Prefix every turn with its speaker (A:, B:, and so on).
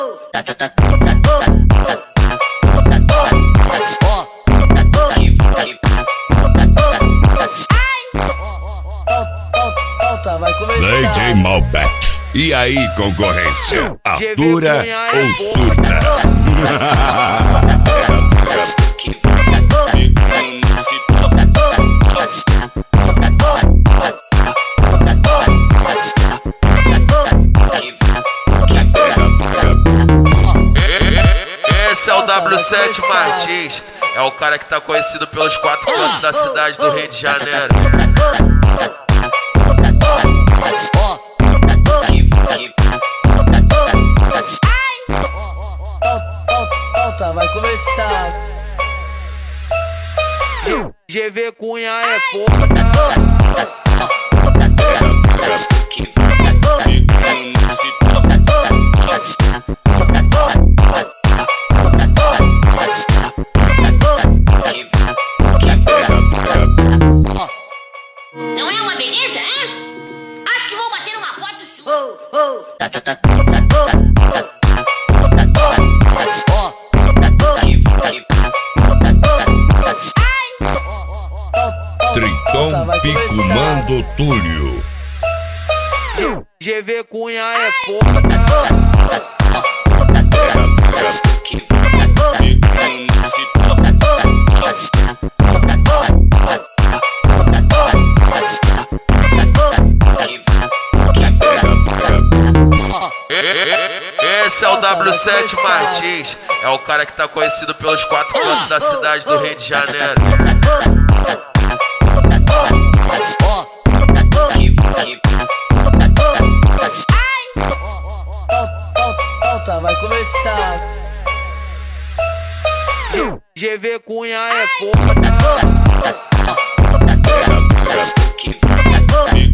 A: Vai começar.
B: DJ Malbec. E aí, concorrência? Atura ou surta?
C: Esse é o W7 Martins. É o cara que tá conhecido pelos 4 cantos da cidade do Rio de Janeiro.
A: Vai começar.
C: GV Cunha é foda.
D: Não é uma beleza, hein? Acho que vou bater uma foto sua.
B: Triton Picumando Túlio.
C: GV Cunha é foda. Esse é o W7 Martins. É o cara que tá conhecido pelos 4 cantos da cidade do Rio de Janeiro.
A: Vai começar.
C: GV Cunha é foda.